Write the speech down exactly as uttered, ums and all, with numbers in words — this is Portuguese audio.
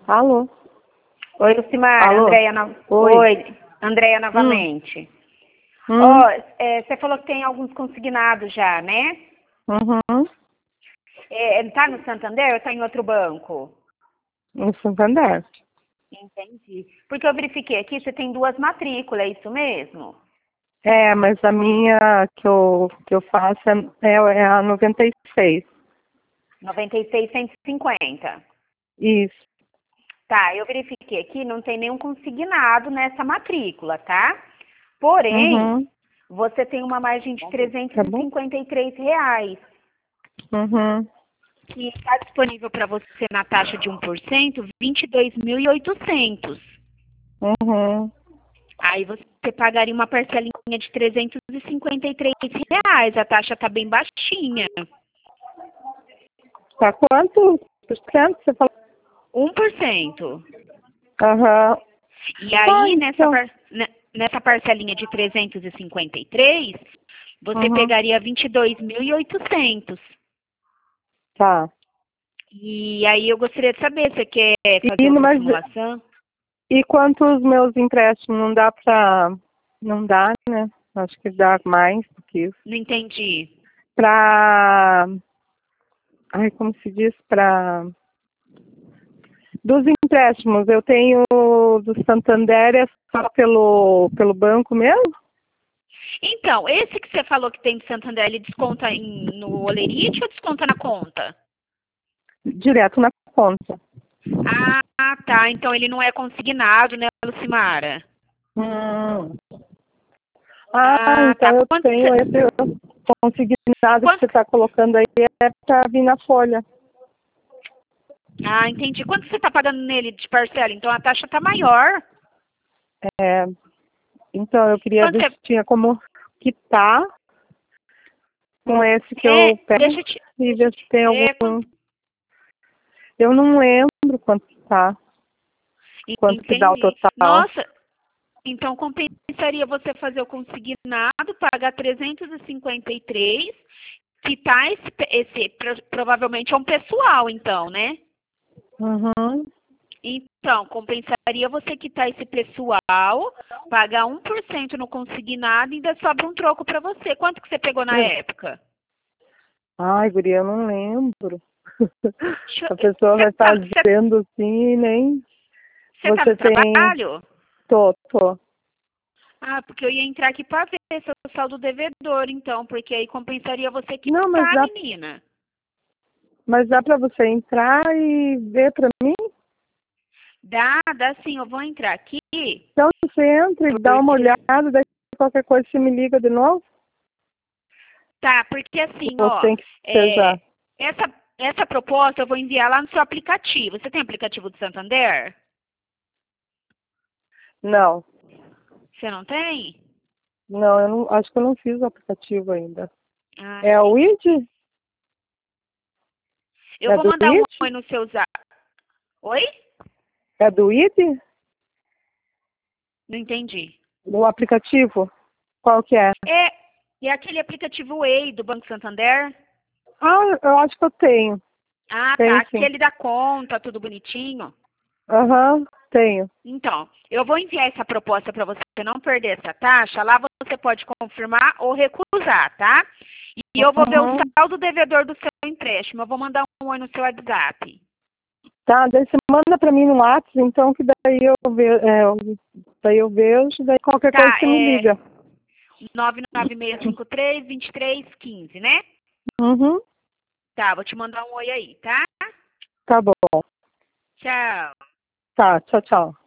Alô? Oi, Lucimar. Alô? Andréia no... Oi. Oi, Andréia novamente. Hum. Ó, é, você falou que tem alguns consignados já, né? Uhum. É, tá no Santander ou tá em outro banco? Em Santander. Entendi. Porque eu verifiquei aqui, você tem duas matrículas, é isso mesmo? É, mas a minha que eu, que eu faço é, é a noventa e seis. noventa e seis, cento e cinquenta. Isso. Tá, eu verifiquei aqui, não tem nenhum consignado nessa matrícula, tá? Porém, Uhum. você tem uma margem de trezentos Tá e bom? cinquenta e três reais. Uhum. Que está disponível para você na taxa de um por cento, vinte e dois mil e oitocentos. Uhum. Aí você pagaria uma parcelinha de trezentos e cinquenta e três reais. A taxa está bem baixinha. Tá quanto por cento você falou? um por cento. Aham. E Ah, aí, nessa, então. par- ne- nessa parcelinha de trezentos e cinquenta e três, você Uhum. pegaria vinte e dois mil e oitocentos. Tá. E aí eu gostaria de saber, você quer fazer E, outra mas, simulação? e quantos meus empréstimos? Não dá pra... Não dá, né? Acho que dá mais do que isso. Não entendi. Pra... Ai, como se diz? Pra... Dos empréstimos, eu tenho do Santander, é só pelo, pelo banco mesmo? Então, esse que você falou que tem de Santander, ele desconta em, no Olerite ou desconta na conta? Direto na conta. Ah, tá. Então ele não é consignado, né, Lucimara? Hum. Ah, Ah, tá. então eu Quanto que tenho você, esse consignado que quanto, você está colocando aí, é para vir na folha. ah, entendi. Quanto que você está pagando nele de parcela? Então a taxa está maior. É, então eu queria Quanto ver você, se tinha como quitar com esse que é, eu pego deixa eu te, e ver se tem algum. é, quanto, Eu não lembro quanto que tá, quanto que dá o entendi. total. Nossa, então compensaria você fazer o consignado, pagar trezentos e cinquenta e três, quitar esse, esse, pro- provavelmente é um pessoal, então, né? Uhum. Então, compensaria você quitar esse pessoal, pagar um por cento no consignado e ainda sobra um troco para você. Quanto que você pegou na É. época? Ai, guria, eu não lembro. Deixa A eu- pessoa Você vai tá, você, fazendo assim e nem. você tá Você no tem. trabalho? Tô, tô. Ah, porque eu ia entrar aqui para ver seu saldo devedor, então, porque aí compensaria você Não, mas quitar, dá, menina. mas dá pra você entrar e ver pra mim? Dá, dá sim, eu vou entrar aqui, Então você entra e dá uma porque... olhada, daí qualquer coisa você me liga de novo? Tá, porque assim, Ou ó, tem que ser já? é, essa, essa proposta eu vou enviar lá no seu aplicativo. Você tem aplicativo do Santander? Não. Você não tem? Não, eu não, acho que eu não fiz o aplicativo ainda. Ah, É o I D? eu É vou do mandar um I D? oi no seu zap. Oi? É do I D? Não entendi. O aplicativo? Qual que é? É, é aquele aplicativo Way do Banco Santander? Ah, eu acho que eu tenho. Ah, tá. Tenho sim. Aquele da conta, tudo bonitinho. Aham, tenho. Então, eu vou enviar essa proposta para você não perder essa taxa. Lá você pode confirmar ou recusar, tá? E eu vou ver o Uhum. saldo devedor do seu empréstimo. Eu vou mandar um oi no seu WhatsApp. Tá, daí você manda pra mim no WhatsApp, então que daí eu vejo, é, eu- daí eu vejo, daí qualquer coisa Tá, você me é liga. nove nove seis cinco três, dois três um cinco, né? Uhum. Tá, vou te mandar um oi aí, tá? Tá bom. Tchau. Tá, tchau, tchau.